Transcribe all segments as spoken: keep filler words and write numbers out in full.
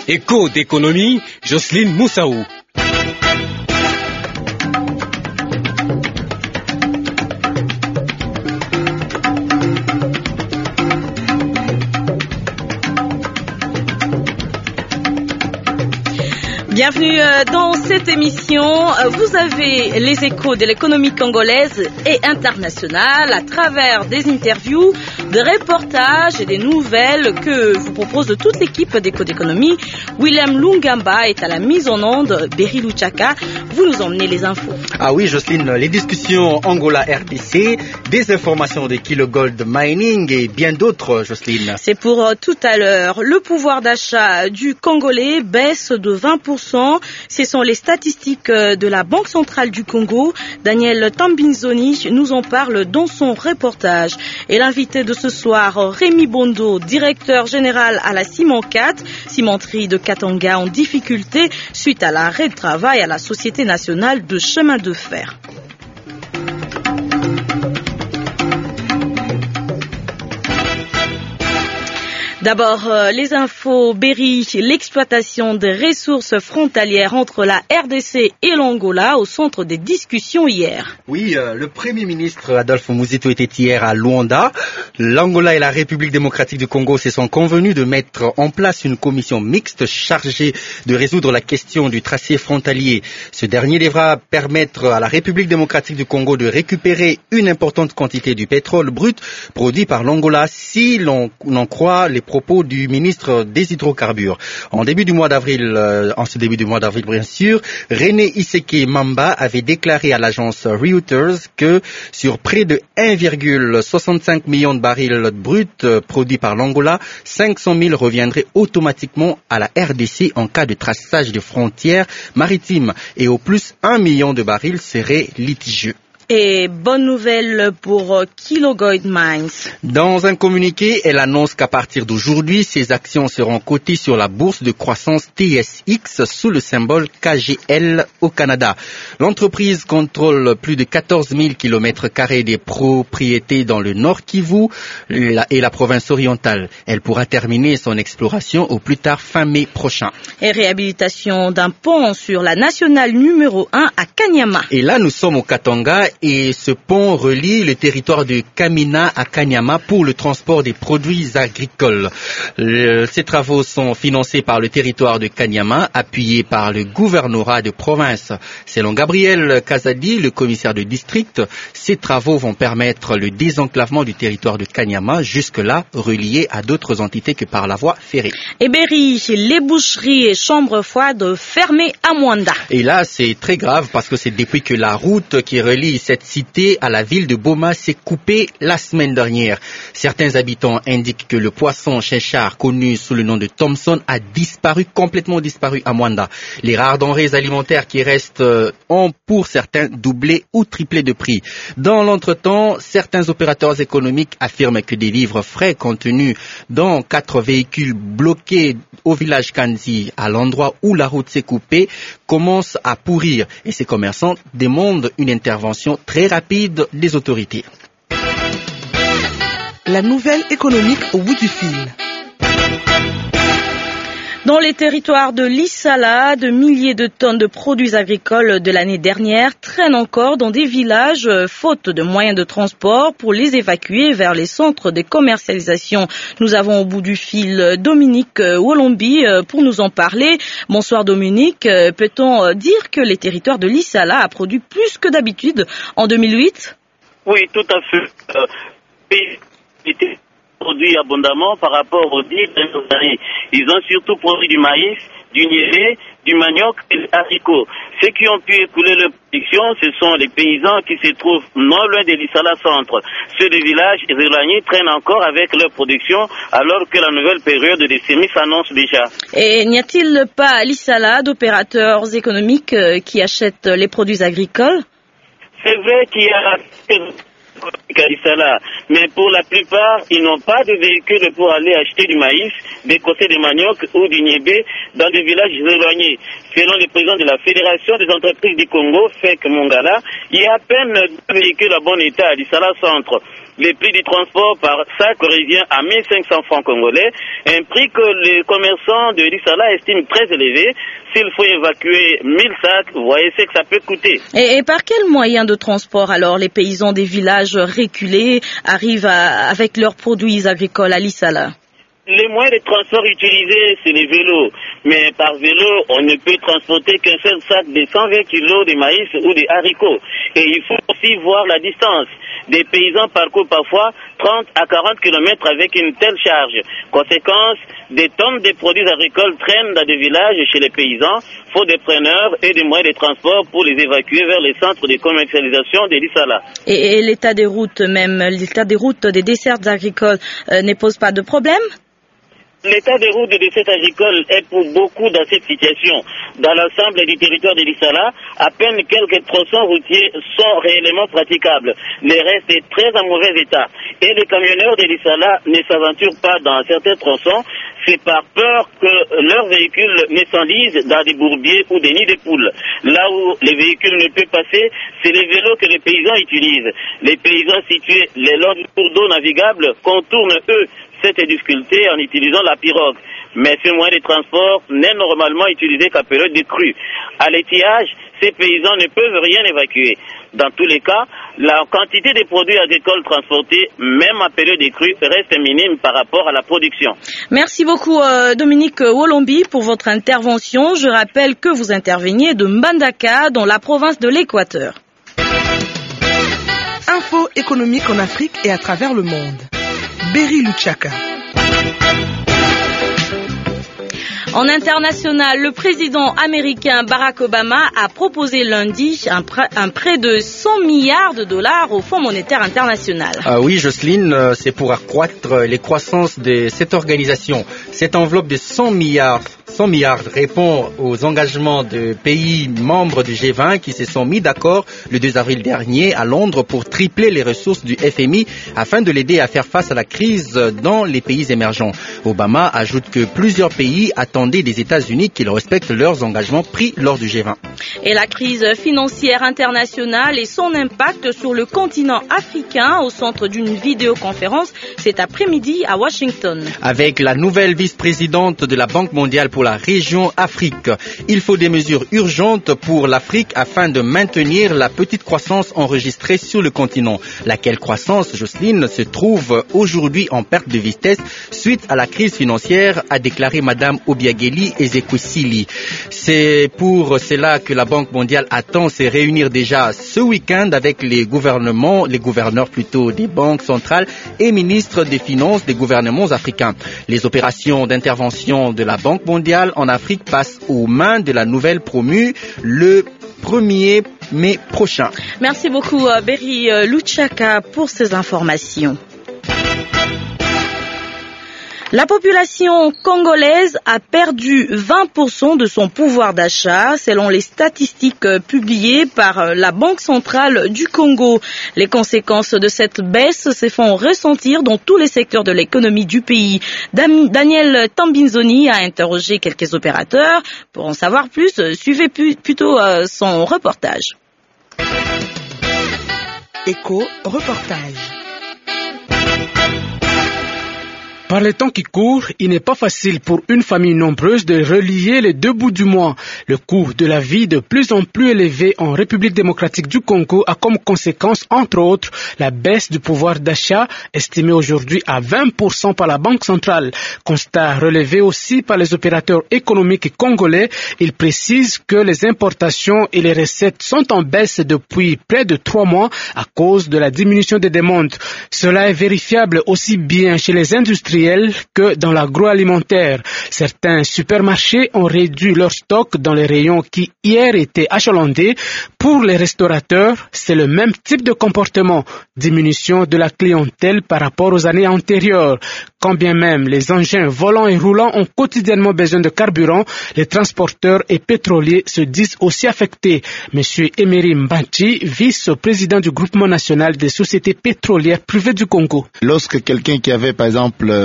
Écho d'économie, Jocelyne Moussaou. Bienvenue dans cette émission. Vous avez les échos de l'économie congolaise et internationale à travers des interviews, des reportages et des nouvelles que vous propose toute l'équipe d'Écho d'économie. William Lungamba est à la mise en onde. Berry Luchaka, vous nous emmenez les infos. Ah oui, Jocelyne, les discussions Angola-R D C, des informations de Kilo Gold Mining et bien d'autres, Jocelyne. C'est pour tout à l'heure. Le pouvoir d'achat du Congolais baisse de vingt pour cent. Ce sont les statistiques de la Banque centrale du Congo. Daniel Tambinzoni nous en parle dans son reportage. Et l'invité de ce soir, Rémi Bondo, directeur général à la Ciment quatre, cimenterie de Katanga en difficulté suite à l'arrêt de travail à la Société nationale de chemin de fer. D'abord, euh, les infos Berry, l'exploitation des ressources frontalières entre la R D C et l'Angola au centre des discussions hier. Oui, euh, le Premier ministre Adolphe Muzito était hier à Luanda. L'Angola et la République démocratique du Congo se sont convenus de mettre en place une commission mixte chargée de résoudre la question du tracé frontalier. Ce dernier devra permettre à la République démocratique du Congo de récupérer une importante quantité du pétrole brut produit par l'Angola si l'on en croit les propos du ministre des hydrocarbures. En début du mois d'avril, euh, en ce début du mois d'avril bien sûr, René Iseke Mamba avait déclaré à l'agence Reuters que sur près de un virgule soixante-cinq million de barils bruts euh, produits par l'Angola, cinq cent mille reviendraient automatiquement à la R D C en cas de traçage de frontières maritimes et au plus un million de barils seraient litigieux. Et bonne nouvelle pour Kilo Gold Mines. Dans un communiqué, elle annonce qu'à partir d'aujourd'hui, ses actions seront cotées sur la bourse de croissance T S X sous le symbole K G L au Canada. L'entreprise contrôle plus de quatorze mille kilomètres carrés des propriétés dans le Nord Kivu et la province orientale. Elle pourra terminer son exploration au plus tard fin mai prochain. Et réhabilitation d'un pont sur la nationale numéro un à Kanyama. Et là, nous sommes au Katanga. Et ce pont relie le territoire de Kamina à Kanyama pour le transport des produits agricoles. Le, ces travaux sont financés par le territoire de Kanyama, appuyés par le gouvernorat de province. Selon Gabriel Kazadi, le commissaire de district, ces travaux vont permettre le désenclavement du territoire de Kanyama, jusque-là relié à d'autres entités que par la voie ferrée. Et Berry, les boucheries et chambres froides fermées à Mwanda. Et là, c'est très grave parce que c'est depuis que la route qui relie cette cité à la ville de Boma s'est coupée la semaine dernière. Certains habitants indiquent que le poisson chinchard, connu sous le nom de Thomson, a disparu, complètement disparu à Mwanda. Les rares denrées alimentaires qui restent ont pour certains doublé ou triplé de prix. Dans l'entretemps, certains opérateurs économiques affirment que des livres frais contenus dans quatre véhicules bloqués au village Kanzi, à l'endroit où la route s'est coupée, commencent à pourrir et ces commerçants demandent une intervention très rapide des autorités. La nouvelle économique au bout du fil. Dans les territoires de l'Issala, de milliers de tonnes de produits agricoles de l'année dernière traînent encore dans des villages, faute de moyens de transport pour les évacuer vers les centres de commercialisation. Nous avons au bout du fil Dominique Wolombi pour nous en parler. Bonsoir Dominique, peut-on dire que les territoires de l'Issala a produit plus que d'habitude en deux mille huit? Oui, tout à fait. Euh, produit abondamment par rapport aux dix dernières années. Ils ont surtout produit du maïs, du niébé, du manioc et des haricots. Ceux qui ont pu écouler leur production, ce sont les paysans qui se trouvent non loin de l'Issala centre. Ceux des villages éloignés traînent encore avec leur production alors que la nouvelle période des semis s'annonce déjà. Et n'y a-t-il pas à l'Issala d'opérateurs économiques qui achètent les produits agricoles? C'est vrai qu'il y a mais pour la plupart, ils n'ont pas de véhicule pour aller acheter du maïs, des côtés de manioc ou du niébé dans des villages éloignés. Selon le président de la Fédération des entreprises du Congo, Fek Mongala, il y a à peine deux véhicules à bon état à l'Issala centre. le prix du transport par sac revient à mille cinq cents francs congolais, un prix que les commerçants de Lissala estiment très élevé. S'il faut évacuer mille sacs, vous voyez ce que ça peut coûter. Et, et par quel moyen de transport alors les paysans des villages reculés arrivent à, avec leurs produits agricoles à Lissala? Les moyens de transport utilisés, c'est les vélos. Mais par vélo, on ne peut transporter qu'un seul sac de cent vingt kilos de maïs ou de haricots. Et il faut aussi voir la distance. Des paysans parcourent parfois trente à quarante kilomètres avec une telle charge. Conséquence, des tonnes de produits agricoles traînent dans des villages chez les paysans, faute de preneurs et des moyens de transport pour les évacuer vers les centres de commercialisation de Lissala. Et, et l'état des routes même, l'état des routes des dessertes agricoles euh, ne pose pas de problème? L'état des routes de dessertes agricoles est pour beaucoup dans cette situation. Dans l'ensemble du territoire de Lissala, à peine quelques tronçons routiers sont réellement praticables. Le reste est très en mauvais état. Et les camionneurs de Lissala ne s'aventurent pas dans certains tronçons. C'est par peur que leurs véhicules ne s'enlisent dans des bourbiers ou des nids de poules. Là où les véhicules ne peuvent passer, c'est les vélos que les paysans utilisent. Les paysans situés le long du cours d'eau navigable contournent, eux, cette difficulté en utilisant la pirogue. Mais ce moyen de transport n'est normalement utilisé qu'à période de crue. À l'étiage, ces paysans ne peuvent rien évacuer. Dans tous les cas, la quantité de produits agricoles transportés, même à période de crue, reste minime par rapport à la production. Merci beaucoup euh, Dominique Wolombi pour votre intervention. Je rappelle que vous interveniez de Mbandaka dans la province de l'Équateur. Info économique en Afrique et à travers le monde. Berry Luchaka. En international, le président américain Barack Obama a proposé lundi un prêt, un prêt de cent milliards de dollars au Fonds monétaire international. Ah oui, Jocelyne, c'est pour accroître les croissances de cette organisation. Cette enveloppe de cent milliards répond aux engagements de pays membres du G vingt qui se sont mis d'accord le deux avril dernier à Londres pour tripler les ressources du F M I afin de l'aider à faire face à la crise dans les pays émergents. Obama ajoute que plusieurs pays attendaient des États-Unis qu'ils respectent leurs engagements pris lors du G vingt. Et la crise financière internationale et son impact sur le continent africain au centre d'une vidéoconférence cet après-midi à Washington. Avec la nouvelle vice-présidente de la Banque mondiale pour la région Afrique, il faut des mesures urgentes pour l'Afrique afin de maintenir la petite croissance enregistrée sur le continent. Laquelle croissance, Jocelyne, se trouve aujourd'hui en perte de vitesse suite à la crise financière, a déclaré Madame Obiageli Ezekwesili. C'est pour cela que la Banque mondiale attend se réunir déjà ce week-end avec les gouvernements, les gouverneurs plutôt des banques centrales et ministres des finances des gouvernements africains. Les opérations d'intervention de la Banque mondiale en Afrique passent aux mains de la nouvelle promue le premier mai prochain. Merci beaucoup Berry Luchaka pour ces informations. La population congolaise a perdu vingt pour cent de son pouvoir d'achat, selon les statistiques publiées par la Banque centrale du Congo. Les conséquences de cette baisse se font ressentir dans tous les secteurs de l'économie du pays. Daniel Tambinzoni a interrogé quelques opérateurs. Pour en savoir plus, suivez plutôt son reportage. Écho, reportage. Par les temps qui courent, il n'est pas facile pour une famille nombreuse de relier les deux bouts du mois. Le coût de la vie de plus en plus élevé en République démocratique du Congo a comme conséquence, entre autres, la baisse du pouvoir d'achat, estimée aujourd'hui à vingt pour cent par la Banque centrale. Constat relevé aussi par les opérateurs économiques congolais, ils précisent que les importations et les recettes sont en baisse depuis près de trois mois à cause de la diminution des demandes. Cela est vérifiable aussi bien chez les industriels que dans l'agroalimentaire. Certains supermarchés ont réduit leur stock dans les rayons qui hier étaient achalandés. Pour les restaurateurs, c'est le même type de comportement, diminution de la clientèle par rapport aux années antérieures. Quand bien même les engins volants et roulants ont quotidiennement besoin de carburant, les transporteurs et pétroliers se disent aussi affectés. Monsieur Emery Mbanchi, vice-président du groupement national des sociétés pétrolières privées du Congo. Lorsque quelqu'un qui avait par exemple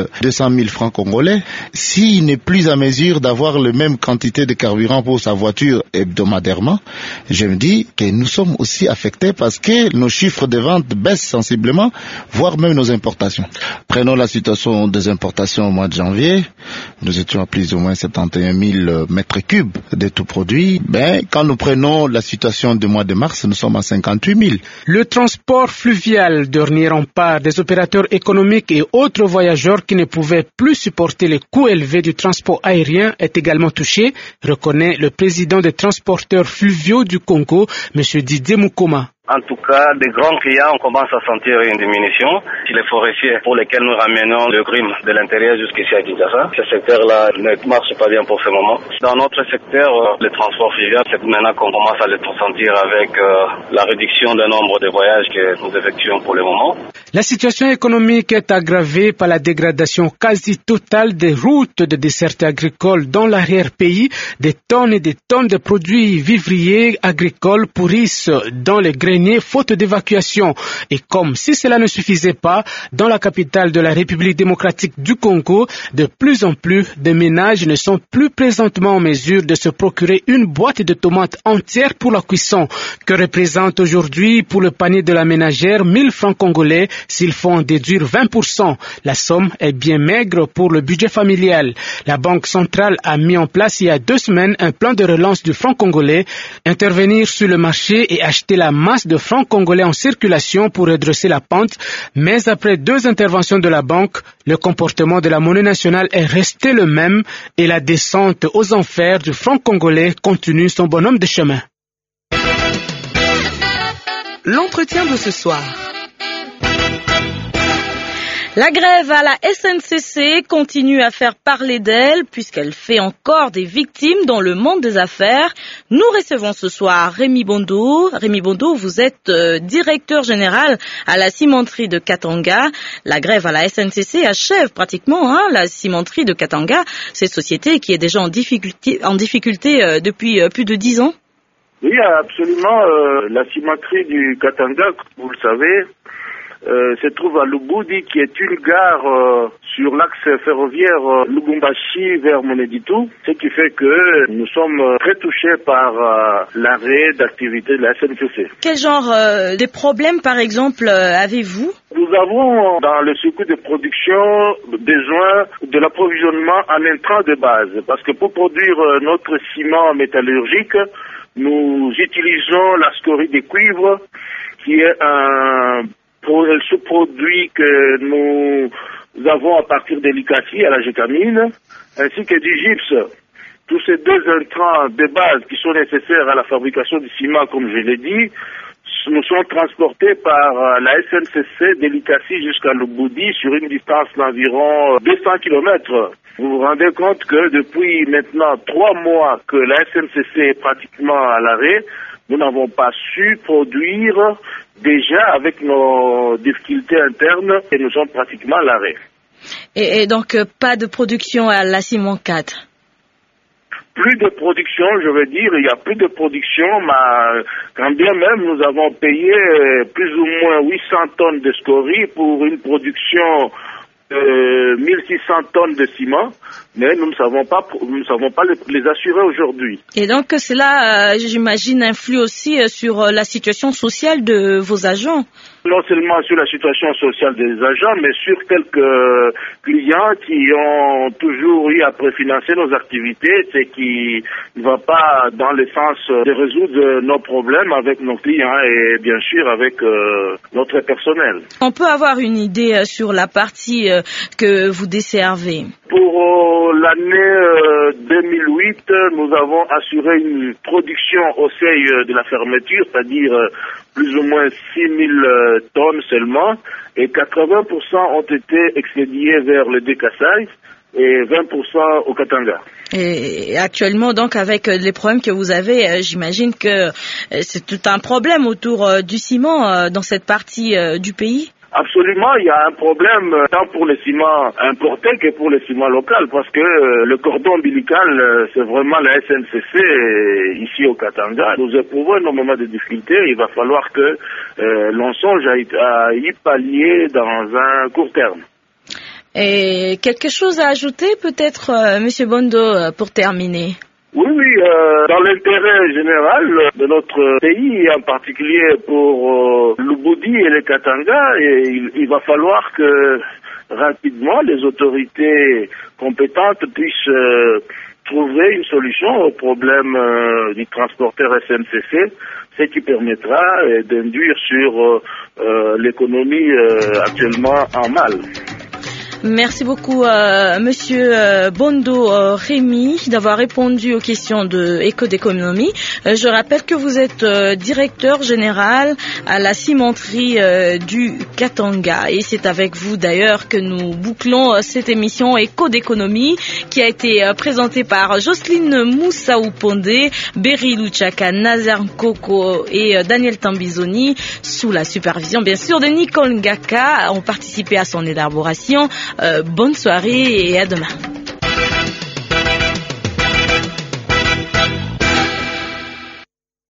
deux cent mille francs congolais, s'il n'est plus à mesure d'avoir la même quantité de carburant pour sa voiture hebdomadairement, je me dis que nous sommes aussi affectés parce que nos chiffres de vente baissent sensiblement, voire même nos importations. Prenons la situation des importations au mois de janvier, nous étions à plus ou moins soixante et onze mille mètres cubes de tout produit. Ben, quand nous prenons la situation du mois de mars, nous sommes à cinquante-huit mille. Le transport fluvial, dernier rempart des opérateurs économiques et autres voyageurs qui ne pouvaient plus supporter les coûts élevés du transport aérien, est également touché, reconnaît le président des transporteurs fluviaux du Congo, M. Didier Mukoma. En tout cas, des grands clients, on commence à sentir une diminution. Si les forestiers pour lesquels nous ramenons le grim de l'intérieur jusqu'ici à Kinshasa, ce secteur-là ne marche pas bien pour ce moment. Dans notre secteur, le transport fluvial, c'est maintenant qu'on commence à le ressentir avec euh, la réduction du nombre de voyages que nous effectuons pour le moment. La situation économique est aggravée par la dégradation quasi totale des routes de dessertes agricoles dans l'arrière-pays. Des tonnes et des tonnes de produits vivriers agricoles pourrissent dans les greniers faute d'évacuation. Et comme si cela ne suffisait pas, dans la capitale de la République démocratique du Congo, de plus en plus de ménages ne sont plus présentement en mesure de se procurer une boîte de tomates entière pour la cuisson, que représente aujourd'hui pour le panier de la ménagère mille francs congolais s'il faut en déduire vingt pour cent. La somme est bien maigre pour le budget familial. La Banque centrale a mis en place il y a deux semaines un plan de relance du franc congolais, intervenir sur le marché et acheter la masse de francs congolais en circulation pour redresser la pente, mais après deux interventions de la banque, le comportement de la monnaie nationale est resté le même et la descente aux enfers du franc congolais continue son bonhomme de chemin. L'entretien de ce soir. La grève à la S N C C continue à faire parler d'elle puisqu'elle fait encore des victimes dans le monde des affaires. Nous recevons ce soir Rémi Bondo. Rémi Bondo, vous êtes euh, directeur général à la cimenterie de Katanga. La grève à la S N C C achève pratiquement hein, la cimenterie de Katanga, cette société qui est déjà en difficulté, en difficulté euh, depuis euh, plus de dix ans. Oui, absolument. Euh, la cimenterie du Katanga, vous le savez, Euh, se trouve à Lubudi, qui est une gare euh, sur l'axe ferroviaire euh, Lubumbashi vers Moneditu, ce qui fait que nous sommes euh, très touchés par euh, l'arrêt d'activité de la S N C C. Quel genre euh, de problèmes, par exemple, euh, avez-vous? Nous avons dans le circuit de production besoin de l'approvisionnement en intrants de base, parce que pour produire euh, notre ciment métallurgique, nous utilisons la scorie de cuivre, qui est un un sous-produit que nous avons à partir de l'Icassi à la Gécamine, ainsi que du gypse. Tous ces deux intrants de base qui sont nécessaires à la fabrication du ciment, comme je l'ai dit, nous sont transportés par la S N C C de l'Icassi jusqu'à Lubudi sur une distance d'environ deux cents kilomètres. Vous vous rendez compte que depuis maintenant trois mois que la S N C C est pratiquement à l'arrêt, nous n'avons pas su produire déjà avec nos difficultés internes et nous sommes pratiquement à l'arrêt. Et, et donc euh, pas de production à la Ciment quatre? Plus de production, je veux dire, il n'y a plus de production, mais quand bien même nous avons payé plus ou moins huit cents tonnes de scorie pour une production de mille six cents tonnes de ciment, mais nous ne savons pas, nous ne savons pas les, les assurer aujourd'hui. Et donc cela, euh, j'imagine, influe aussi euh, sur euh, la situation sociale de vos agents. Non seulement sur la situation sociale des agents, mais sur quelques clients qui ont toujours eu à préfinancer nos activités, ce qui ne va pas dans le sens de résoudre nos problèmes avec nos clients et bien sûr avec euh, notre personnel. On peut avoir une idée euh, sur la partie euh, que vous desservez? Pour euh, l'année euh, deux mille huit, nous avons assuré une production au seuil de la fermeture, c'est-à-dire euh, plus ou moins six mille euh, tonnes seulement, et quatre-vingts pour cent ont été expédiés vers le Décassai et vingt pour cent au Katanga. Et actuellement, donc, avec les problèmes que vous avez, euh, j'imagine que euh, c'est tout un problème autour euh, du ciment euh, dans cette partie euh, du pays? Absolument, il y a un problème tant pour le ciment importé que pour le ciment local, parce que euh, le cordon ombilical, euh, c'est vraiment la S N C C euh, ici au Katanga. Nous éprouvons énormément de difficultés. Il va falloir que euh, l'on songe à, à y pallier dans un court terme. Et quelque chose à ajouter peut-être, euh, Monsieur Bondo, pour terminer? Oui, oui, euh, dans l'intérêt général de notre pays, en particulier pour euh, l'Ubudi et les Katanga, et il, il va falloir que rapidement les autorités compétentes puissent euh, trouver une solution au problème euh, du transporteur S N C C, ce qui permettra euh, d'induire sur euh, euh, l'économie euh, actuellement en mal. Merci beaucoup, euh, Monsieur euh, Bondo euh, Rémy, d'avoir répondu aux questions de Éco d'économie. Euh, je rappelle que vous êtes euh, directeur général à la cimenterie euh, du Katanga. Et c'est avec vous d'ailleurs que nous bouclons euh, cette émission Éco d'économie qui a été euh, présentée par Jocelyne Moussaou Pondé, Berry Luchaka, Nazer Koko et euh, Daniel Tambizoni, sous la supervision bien sûr de Nicole Ngaka, ont participé à son élaboration. Euh, bonne soirée et à demain.